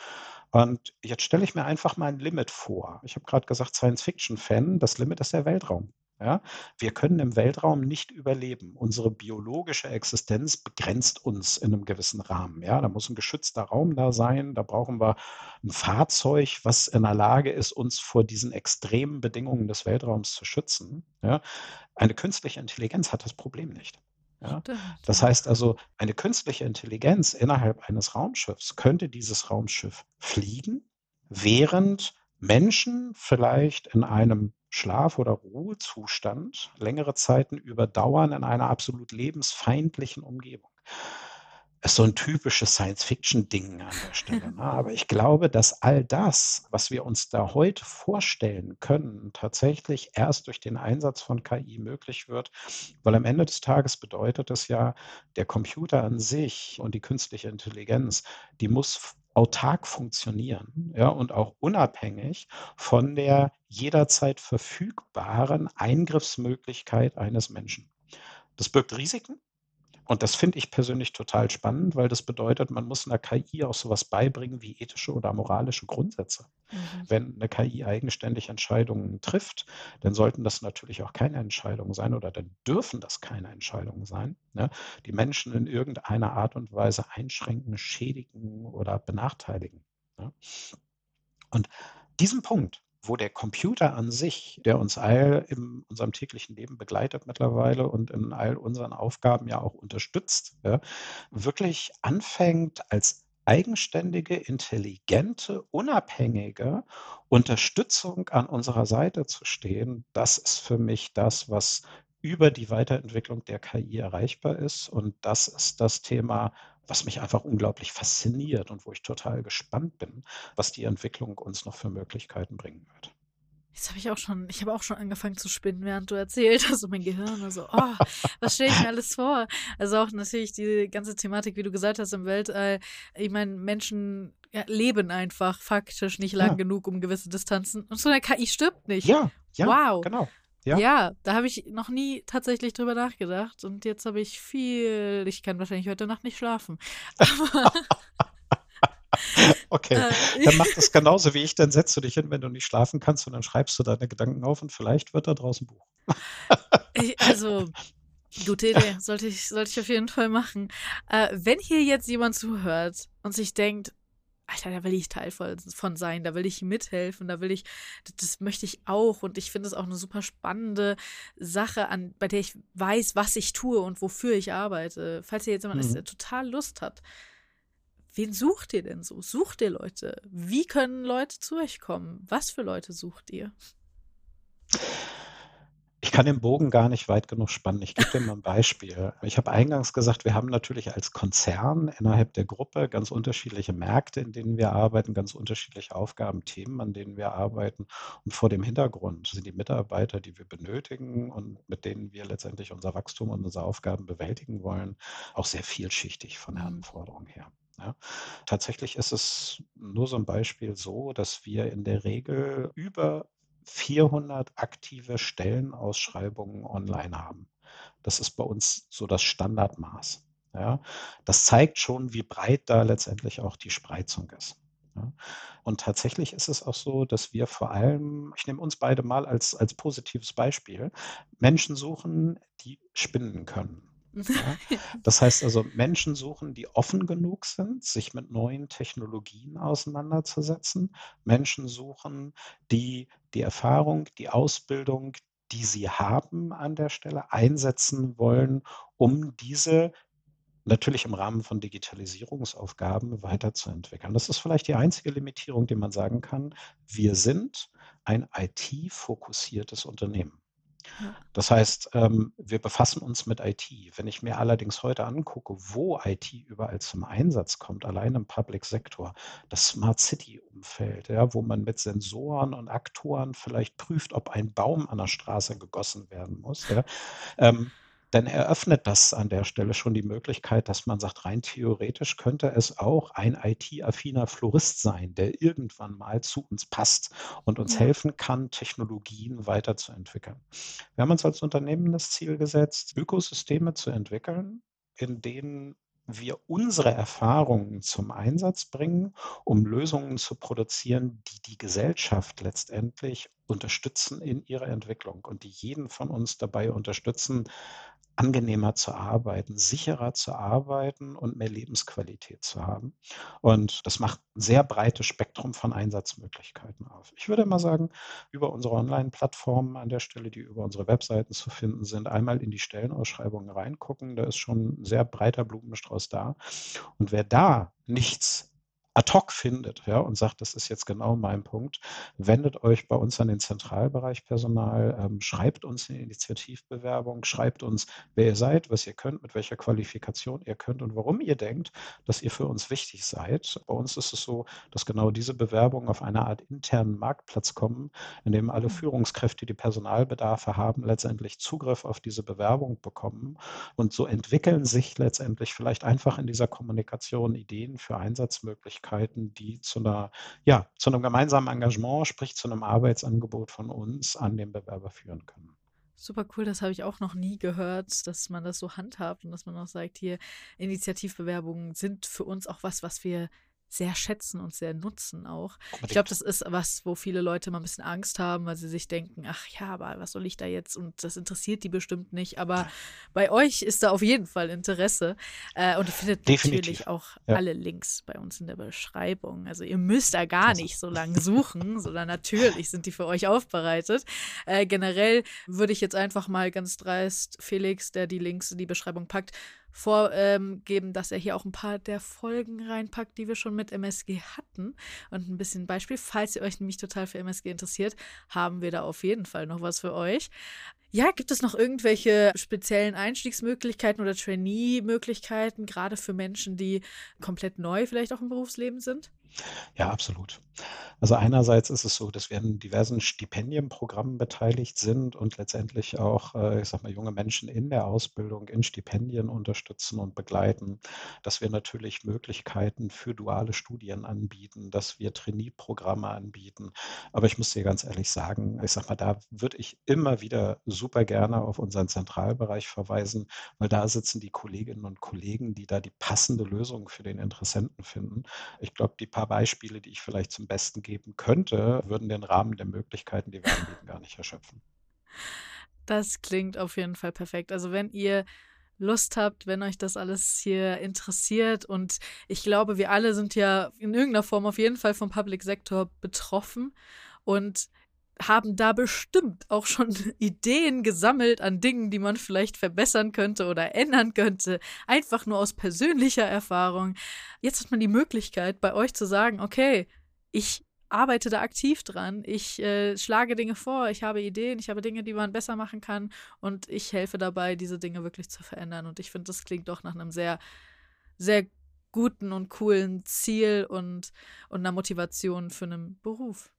Und jetzt stelle ich mir einfach mal ein Limit vor. Ich habe gerade gesagt, Science-Fiction-Fan, das Limit ist der Weltraum, ja? Wir können im Weltraum nicht überleben. Unsere biologische Existenz begrenzt uns in einem gewissen Rahmen, ja? Da muss ein geschützter Raum da sein, da brauchen wir ein Fahrzeug, was in der Lage ist, uns vor diesen extremen Bedingungen des Weltraums zu schützen, ja? Eine künstliche Intelligenz hat das Problem nicht, ja? Stimmt, Das ja. heißt also, eine künstliche Intelligenz innerhalb eines Raumschiffs könnte dieses Raumschiff fliegen, während Menschen vielleicht in einem Schlaf oder Ruhezustand längere Zeiten überdauern in einer absolut lebensfeindlichen Umgebung. Ist so 'n typisches Science-Fiction-Ding an der Stelle, ne? Aber ich glaube, dass all das, was wir uns da heute vorstellen können, tatsächlich erst durch den Einsatz von KI möglich wird, weil am Ende des Tages bedeutet es ja, der Computer an sich und die künstliche Intelligenz, die muss autark funktionieren, ja, und auch unabhängig von der jederzeit verfügbaren Eingriffsmöglichkeit eines Menschen. Das birgt Risiken, und das finde ich persönlich total spannend, weil das bedeutet, man muss 'ner KI auch so was beibringen wie ethische oder moralische Grundsätze. Mhm. Wenn 'ne KI eigenständig Entscheidungen trifft, dann sollten das natürlich auch keine Entscheidungen sein oder dann dürfen das keine Entscheidungen sein, ne, die Menschen in irgendeiner Art und Weise einschränken, schädigen oder benachteiligen, ne? Und diesen Punkt, wo der Computer an sich, der uns all in unserem täglichen Leben begleitet mittlerweile und in all unseren Aufgaben ja auch unterstützt, ja, wirklich anfängt, als eigenständige, intelligente, unabhängige Unterstützung an unserer Seite zu stehen, das ist für mich das, was über die Weiterentwicklung der KI erreichbar ist. Und das ist das Thema, was mich einfach unglaublich fasziniert und wo ich total gespannt bin, was die Entwicklung uns noch für Möglichkeiten bringen wird. Jetzt habe ich habe auch schon angefangen zu spinnen, während du erzählt hast, und mein Gehirn war so, oh, was stelle ich mir alles vor? Also auch natürlich die ganze Thematik, wie du gesagt hast, im Weltall. Ich meine, Menschen ja, leben einfach faktisch nicht lang Ja, genug um gewisse Distanzen. Und so eine KI stirbt nicht. ja, ja, Wow. genau. Ja, Ja, da habe ich noch nie tatsächlich drüber nachgedacht. Und jetzt habe ich ich kann wahrscheinlich heute Nacht nicht schlafen. Aber okay. äh, Dann mach das genauso wie ich, dann setzt du dich hin, wenn du nicht schlafen kannst und dann schreibst du deine Gedanken auf und vielleicht wird da draus 'n Buch. also gute Idee, sollte ich auf jeden Fall machen. Wenn hier jetzt jemand zuhört und sich denkt, Alter, da will ich Teil von sein, da will ich mithelfen, das möchte ich auch, und ich finde es auch eine super spannende Sache, bei der ich weiß, was ich tue und wofür ich arbeite. Falls hier jetzt jemand ist, Mhm. der total Lust hat, wen sucht ihr denn so? Sucht ihr Leute? Wie können Leute zu euch kommen? Was für Leute sucht ihr? Ich kann den Bogen gar nicht weit genug spannen. Ich gebe dir mal ein Beispiel. Ich habe eingangs gesagt, wir haben natürlich als Konzern innerhalb der Gruppe ganz unterschiedliche Märkte, in denen wir arbeiten, ganz unterschiedliche Aufgaben, Themen, an denen wir arbeiten. Und vor dem Hintergrund sind die Mitarbeiter, die wir benötigen und mit denen wir letztendlich unser Wachstum und unsere Aufgaben bewältigen wollen, auch sehr vielschichtig von der Anforderung her. Ja. Tatsächlich ist es nur so ein Beispiel so, dass wir in der Regel über 400 aktive Stellenausschreibungen online haben. Das ist bei uns so das Standardmaß. Ja. Das zeigt schon, wie breit da letztendlich auch die Spreizung ist. Ja. Und tatsächlich ist es auch so, dass wir vor allem, ich nehme uns beide mal als positives Beispiel, Menschen suchen, die spinnen können. Ja. Das heißt also, Menschen suchen, die offen genug sind, sich mit neuen Technologien auseinanderzusetzen. Menschen suchen, die die Erfahrung, die Ausbildung, die sie haben an der Stelle, einsetzen wollen, um diese natürlich im Rahmen von Digitalisierungsaufgaben weiterzuentwickeln. Das ist vielleicht die einzige Limitierung, die man sagen kann. Wir sind ein IT-fokussiertes Unternehmen. Ja. Das heißt, wir befassen uns mit IT. Wenn ich mir allerdings heute angucke, wo IT überall zum Einsatz kommt, allein im Public Sektor, das Smart City-Umfeld, ja, wo man mit Sensoren und Aktoren vielleicht prüft, ob ein Baum an der Straße gegossen werden muss, ja, dann eröffnet das an der Stelle schon die Möglichkeit, dass man sagt, rein theoretisch könnte es auch ein IT-affiner Florist sein, der irgendwann mal zu uns passt und uns Ja. helfen kann, Technologien weiterzuentwickeln. Wir haben uns als Unternehmen das Ziel gesetzt, Ökosysteme zu entwickeln, in denen wir unsere Erfahrungen zum Einsatz bringen, um Lösungen zu produzieren, die die Gesellschaft letztendlich unterstützen in ihrer Entwicklung und die jeden von uns dabei unterstützen, angenehmer zu arbeiten, sicherer zu arbeiten und mehr Lebensqualität zu haben. Und das macht ein sehr breites Spektrum von Einsatzmöglichkeiten auf. Ich würde mal sagen, über unsere Online-Plattformen an der Stelle, die über unsere Webseiten zu finden sind, einmal in die Stellenausschreibungen reingucken. Da ist schon ein sehr breiter Blumenstrauß da. Und wer da nichts ad hoc findet, ja, und sagt, das ist jetzt genau mein Punkt, wendet euch bei uns an den Zentralbereich Personal, schreibt uns eine Initiativbewerbung, schreibt uns, wer ihr seid, was ihr könnt, mit welcher Qualifikation ihr könnt und warum ihr denkt, dass ihr für uns wichtig seid. Bei uns ist es so, dass genau diese Bewerbungen auf eine Art internen Marktplatz kommen, in dem alle Führungskräfte, die Personalbedarfe haben, letztendlich Zugriff auf diese Bewerbung bekommen. Und so entwickeln sich letztendlich vielleicht einfach in dieser Kommunikation Ideen für Einsatzmöglichkeiten, die zu einem gemeinsamen Engagement, sprich zu einem Arbeitsangebot von uns an den Bewerber führen können. Super cool, das habe ich auch noch nie gehört, dass man das so handhabt und dass man auch sagt, hier Initiativbewerbungen sind für uns auch was wir sehr schätzen und sehr nutzen auch. Ich glaube, das ist was, wo viele Leute mal ein bisschen Angst haben, weil sie sich denken, ach ja, aber was soll ich da jetzt? Und das interessiert die bestimmt nicht. Aber bei euch ist da auf jeden Fall Interesse. Und ihr findet natürlich auch alle Links bei uns in der Beschreibung. Also ihr müsst da gar nicht so lange suchen, sondern natürlich sind die für euch aufbereitet. Generell würde ich jetzt einfach mal ganz dreist Felix, der die Links in die Beschreibung packt, vorgeben, dass er hier auch ein paar der Folgen reinpackt, die wir schon mit MSG hatten. Und ein bisschen Beispiel, falls ihr euch nämlich total für MSG interessiert, haben wir da auf jeden Fall noch was für euch. Ja, gibt es noch irgendwelche speziellen Einstiegsmöglichkeiten oder Trainee-Möglichkeiten, gerade für Menschen, die komplett neu vielleicht auch im Berufsleben sind? Ja, absolut. Also einerseits ist es so, dass wir an diversen Stipendienprogrammen beteiligt sind und letztendlich auch, ich sage mal, junge Menschen in der Ausbildung in Stipendien unterstützen und begleiten, dass wir natürlich Möglichkeiten für duale Studien anbieten, dass wir Trainee-Programme anbieten. Aber ich muss dir ganz ehrlich sagen, ich sage mal, da würde ich immer wieder super gerne auf unseren Zentralbereich verweisen, weil da sitzen die Kolleginnen und Kollegen, die da die passende Lösung für den Interessenten finden. Ich glaube, die paar Beispiele, die ich vielleicht zum Besten geben könnte, würden den Rahmen der Möglichkeiten, die wir anbieten, gar nicht erschöpfen. Das klingt auf jeden Fall perfekt. Also wenn ihr Lust habt, wenn euch das alles hier interessiert, und ich glaube, wir alle sind ja in irgendeiner Form auf jeden Fall vom Public Sektor betroffen und haben da bestimmt auch schon Ideen gesammelt an Dingen, die man vielleicht verbessern könnte oder ändern könnte, einfach nur aus persönlicher Erfahrung. Jetzt hat man die Möglichkeit, bei euch zu sagen, okay, ich arbeite da aktiv dran. Ich schlage Dinge vor, ich habe Ideen, ich habe Dinge, die man besser machen kann und ich helfe dabei, diese Dinge wirklich zu verändern. Und ich finde, das klingt doch nach einem sehr, sehr guten und coolen Ziel und einer Motivation für einen Beruf.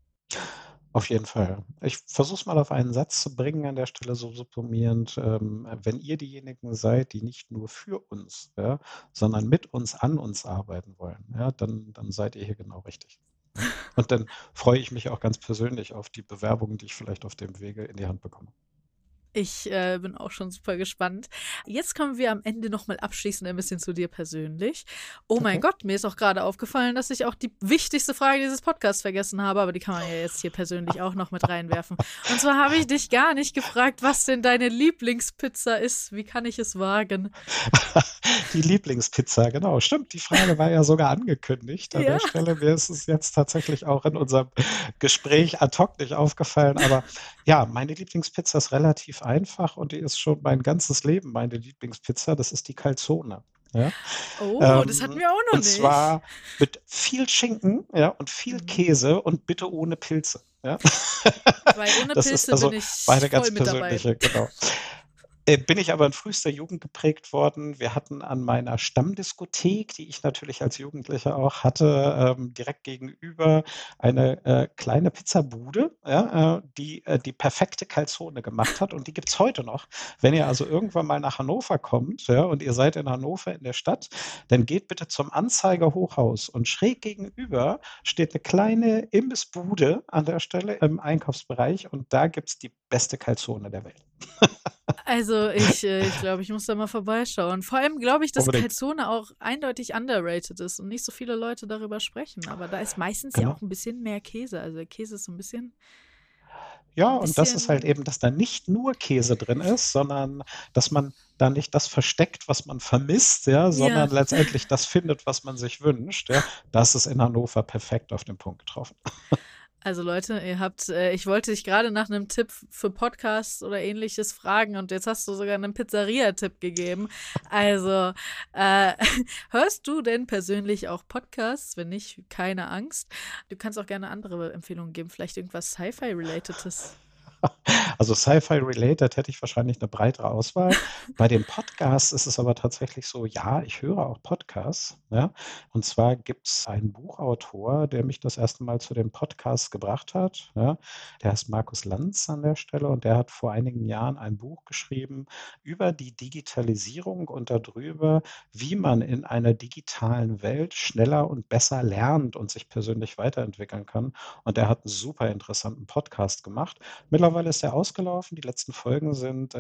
Auf jeden Fall. Ich versuche es mal auf einen Satz zu bringen an der Stelle so subsumierend. Wenn ihr diejenigen seid, die nicht nur für uns, ja, sondern mit uns an uns arbeiten wollen, ja, dann seid ihr hier genau richtig. Ja. Und dann freue ich mich auch ganz persönlich auf die Bewerbungen, die ich vielleicht auf dem Wege in die Hand bekomme. Ich bin auch schon super gespannt. Jetzt kommen wir am Ende nochmal abschließend ein bisschen zu dir persönlich. Oh mein Okay. Gott, mir ist auch gerade aufgefallen, dass ich auch die wichtigste Frage dieses Podcasts vergessen habe, aber die kann man ja jetzt hier persönlich auch noch mit reinwerfen. Und zwar habe ich dich gar nicht gefragt, was denn deine Lieblingspizza ist. Wie kann ich es wagen? Die Lieblingspizza, genau. Stimmt, die Frage war ja sogar angekündigt an Ja. der Stelle. Mir ist es jetzt tatsächlich auch in unserem Gespräch ad hoc nicht aufgefallen. Aber ja, meine Lieblingspizza ist relativ einfach und die ist schon mein ganzes Leben meine Lieblingspizza. Das ist die Calzone. Ja? Oh, das hatten wir auch noch Und nicht. zwar mit viel Schinken, ja, und viel Käse und bitte ohne Pilze. Ja? Weil ohne Das Pilze ist also bin ich meine voll ganz mit dabei. persönliche, genau. Bin ich aber in frühester Jugend geprägt worden. Wir hatten an meiner Stammdiskothek, die ich natürlich als Jugendlicher auch hatte, direkt gegenüber eine kleine Pizzabude, ja, die perfekte Calzone gemacht hat. Und die gibt es heute noch. Wenn ihr also irgendwann mal nach Hannover kommt, ja, und ihr seid in Hannover in der Stadt, dann geht bitte zum Anzeiger-Hochhaus. Und schräg gegenüber steht eine kleine Imbissbude an der Stelle im Einkaufsbereich. Und da gibt es die beste Calzone der Welt. Also ich glaube, ich muss da mal vorbeischauen. Vor allem glaube ich, dass Unbedingt. Calzone auch eindeutig underrated ist und nicht so viele Leute darüber sprechen. Aber da ist meistens ja Genau. auch ein bisschen mehr Käse. Also der Käse ist so ein bisschen, Ja, und das ist halt eben, dass da nicht nur Käse drin ist, sondern dass man da nicht das versteckt, was man vermisst, ja, sondern letztendlich das findet, was man sich wünscht. Ja. Das ist in Hannover perfekt auf den Punkt getroffen. Also Leute, ihr habt, ich wollte dich gerade nach einem Tipp für Podcasts oder ähnliches fragen und jetzt hast du sogar einen Pizzeria-Tipp gegeben. Also, hörst du denn persönlich auch Podcasts? Wenn nicht, keine Angst. Du kannst auch gerne andere Empfehlungen geben, vielleicht irgendwas Sci-Fi-Relatedes. Also Sci-Fi-related hätte ich wahrscheinlich eine breitere Auswahl. Bei den Podcasts ist es aber tatsächlich so, ja, ich höre auch Podcasts. Ja? Und zwar gibt es einen Buchautor, der mich das erste Mal zu den Podcasts gebracht hat. Ja? Der heißt Markus Lanz an der Stelle und der hat vor einigen Jahren ein Buch geschrieben über die Digitalisierung und darüber, wie man in einer digitalen Welt schneller und besser lernt und sich persönlich weiterentwickeln kann. Und der hat einen super interessanten Podcast gemacht. Mittlerweile ist er ausgelaufen. Die letzten Folgen sind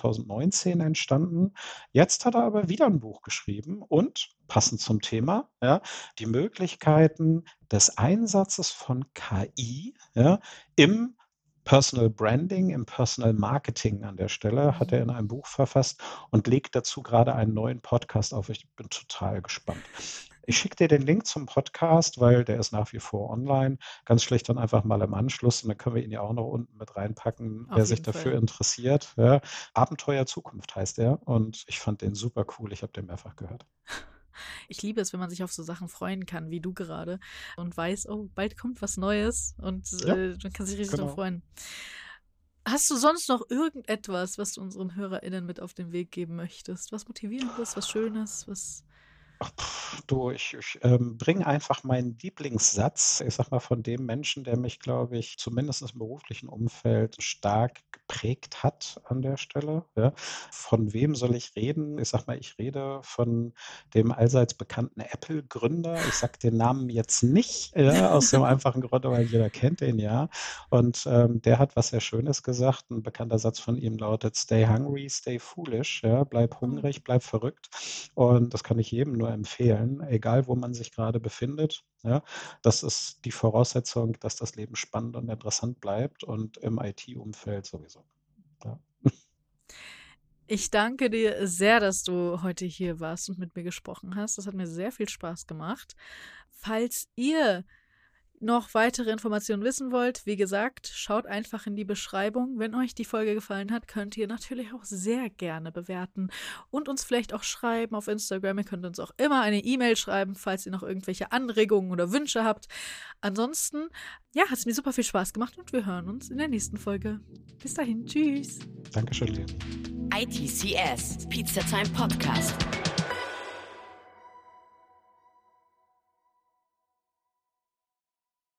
2019 entstanden. Jetzt hat er aber wieder ein Buch geschrieben und passend zum Thema, ja, die Möglichkeiten des Einsatzes von KI, ja, im Personal Branding, im Personal Marketing an der Stelle, hat er in einem Buch verfasst und legt dazu gerade einen neuen Podcast auf. Ich bin total gespannt. Ich schicke dir den Link zum Podcast, weil der ist nach wie vor online. Ganz schlicht dann einfach mal im Anschluss und dann können wir ihn ja auch noch unten mit reinpacken, wer Auf sich jeden dafür Fall. interessiert. Ja. Abenteuer Zukunft heißt er und ich fand den super cool. Ich habe den mehrfach gehört. Ich liebe es, wenn man sich auf so Sachen freuen kann, wie du gerade, und weiß, oh, bald kommt was Neues und Ja, man kann sich richtig drauf genau. freuen. Hast du sonst noch irgendetwas, was du unseren HörerInnen mit auf den Weg geben möchtest? Was Motivierendes, was Schönes, was. Ach, du, ich bringe einfach meinen Lieblingssatz, ich sag mal, von dem Menschen, der mich, glaube ich, zumindest im beruflichen Umfeld stark geprägt hat an der Stelle. Ja. Von wem soll ich reden? Ich sag mal, ich rede von dem allseits bekannten Apple-Gründer. Ich sage den Namen jetzt nicht, ja, aus dem einfachen Grund, weil jeder kennt den ja. Und der hat was sehr Schönes gesagt. Ein bekannter Satz von ihm lautet: Stay hungry, stay foolish. Ja, bleib hungrig, bleib verrückt. Und das kann ich jedem nur empfehlen, egal wo man sich gerade befindet. Ja, das ist die Voraussetzung, dass das Leben spannend und interessant bleibt und im IT-Umfeld sowieso. Ja. Ich danke dir sehr, dass du heute hier warst und mit mir gesprochen hast. Das hat mir sehr viel Spaß gemacht. Falls ihr noch weitere Informationen wissen wollt, wie gesagt, schaut einfach in die Beschreibung. Wenn euch die Folge gefallen hat, könnt ihr natürlich auch sehr gerne bewerten und uns vielleicht auch schreiben auf Instagram. Ihr könnt uns auch immer eine E-Mail schreiben, falls ihr noch irgendwelche Anregungen oder Wünsche habt. Ansonsten, ja, hat es mir super viel Spaß gemacht und wir hören uns in der nächsten Folge. Bis dahin, tschüss. Dankeschön dir. ITCS, Pizza Time Podcast.